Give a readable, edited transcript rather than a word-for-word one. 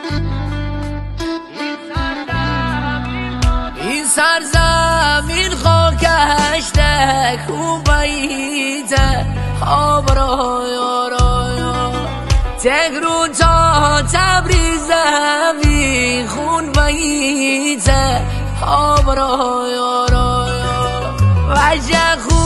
این سرزمین خاکشته کوباییته آبرای آرایا تهرون تا تبریز زمین خون باییته آبرای آرایا وجه